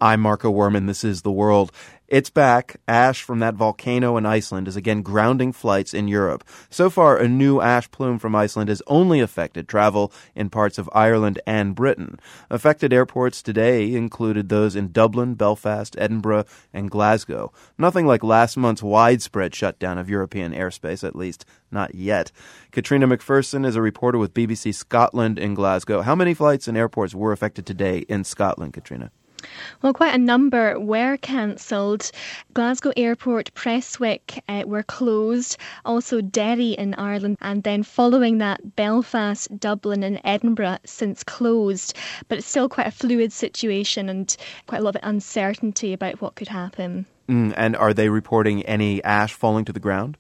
I'm Marco Werman. This is The World. It's back. Ash from that volcano in Iceland is again grounding flights in Europe. So far, a new ash plume from Iceland has only affected travel in parts of Ireland and Britain. Affected airports today included those in Dublin, Belfast, Edinburgh, and Glasgow. Nothing like last month's widespread shutdown of European airspace, at least not yet. Katrina McPherson is a reporter with BBC Scotland in Glasgow. How many flights and airports were affected today in Scotland, Katrina? Well, quite a number were cancelled. Glasgow Airport, Prestwick were closed, also Derry in Ireland, and then following that, Belfast, Dublin and Edinburgh since closed. But it's still quite a fluid situation and quite a lot of uncertainty about what could happen. And are they reporting any ash falling to the ground?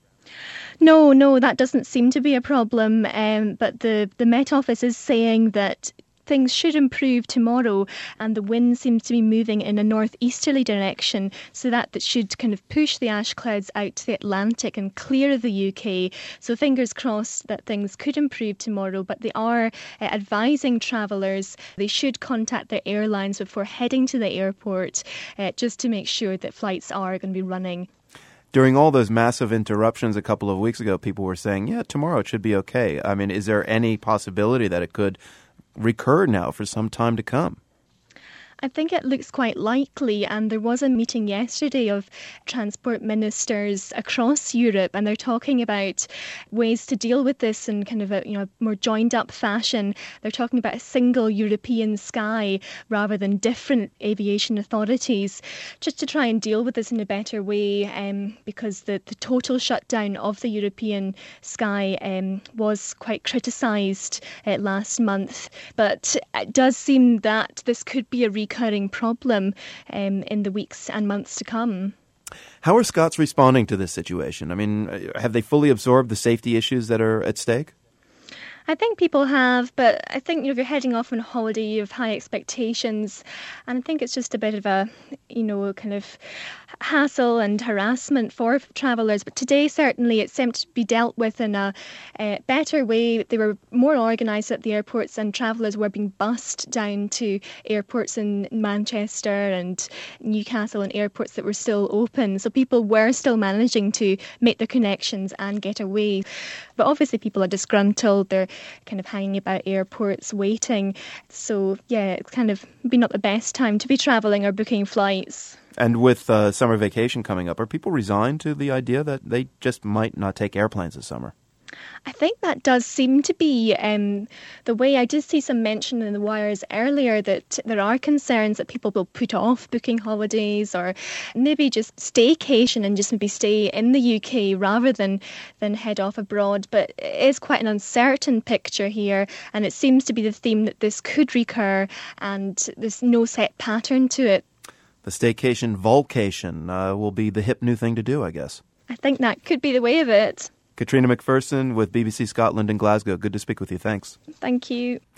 No, that doesn't seem to be a problem. But the Met Office is saying that things should improve tomorrow, and the wind seems to be moving in a northeasterly direction, so that should kind of push the ash clouds out to the Atlantic and clear the UK. So fingers crossed that things could improve tomorrow, but they are advising travellers they should contact their airlines before heading to the airport, just to make sure that flights are going to be running. During all those massive interruptions a couple of weeks ago, people were saying, yeah, tomorrow it should be okay. I mean, is there any possibility that it could recur now for some time to come? I think it looks quite likely, and there was a meeting yesterday of transport ministers across Europe, and they're talking about ways to deal with this in kind of a more joined up fashion. They're talking about a single European sky rather than different aviation authorities, just to try and deal with this in a better way, because the total shutdown of the European sky was quite criticised last month. But it does seem that this could be a recurring problem in the weeks and months to come. How are Scots responding to this situation? I mean, have they fully absorbed the safety issues that are at stake? I think people have, but I think if you're heading off on holiday, you have high expectations, and I think it's just a bit of a, kind of hassle and harassment for travellers. But today, certainly, it seemed to be dealt with in a better way. They were more organised at the airports, and travellers were being bussed down to airports in Manchester and Newcastle and airports that were still open. So people were still managing to make their connections and get away. But obviously people are disgruntled. They're kind of hanging about airports waiting. So, yeah, it's kind of been not the best time to be travelling or booking flights. And with summer vacation coming up, are people resigned to the idea that they just might not take airplanes this summer? I think that does seem to be the way. I did see some mention in the wires earlier that there are concerns that people will put off booking holidays or maybe just staycation and just maybe stay in the UK rather than head off abroad. But it is quite an uncertain picture here, and it seems to be the theme that this could recur, and there's no set pattern to it. The staycation volcation will be the hip new thing to do, I guess. I think that could be the way of it. Katrina McPherson with BBC Scotland in Glasgow. Good to speak with you. Thanks. Thank you.